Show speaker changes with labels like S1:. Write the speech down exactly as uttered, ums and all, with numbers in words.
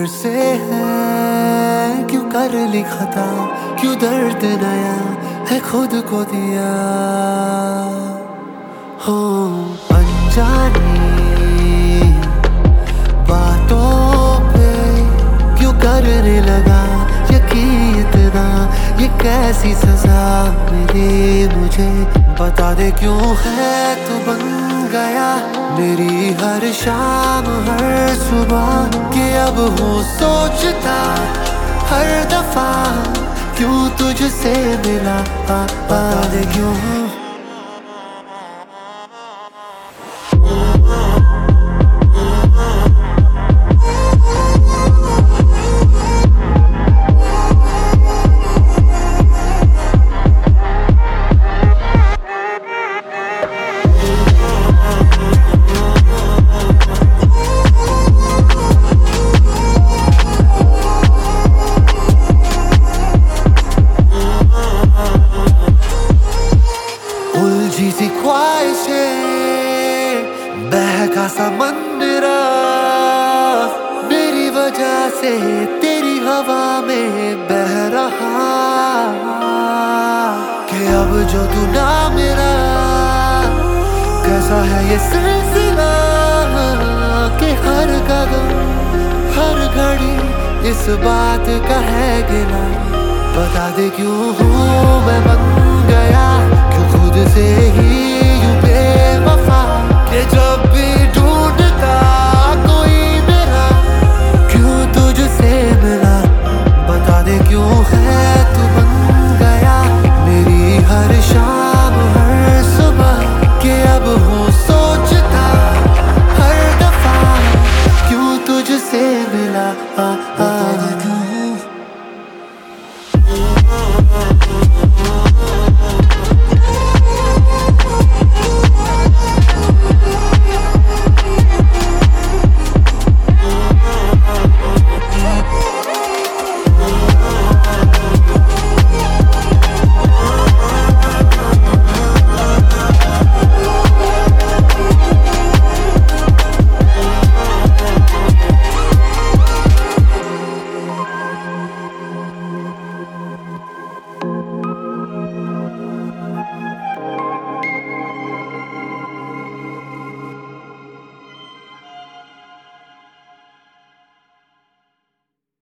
S1: से है क्यों कर ली खता, क्यों दर्द नया है खुद को दिया हो। अनजानी बातों पे क्यों करने लगा यकीन इतना, ये कैसी सजा मिली मुझे। बता दे क्यों है तू बन गया मेरी हर शाम हर सुबह, कि अब हो सोचता हर दफा क्यों तुझसे मिला। बता दे क्यों उलझी सी ख्वाहिशें बहका समंदरा, मेरी वजह से तेरी हवा में बह रहा, कि अब जो तू ना मेरा कैसा है ये सिलसिला, कि हर कदम हर घड़ी इस बात का है गिला। बता दे क्यों हूँ मैं बन गया, क्यों खुद से ही यूं बेवफा, कि जब भी ढूंढता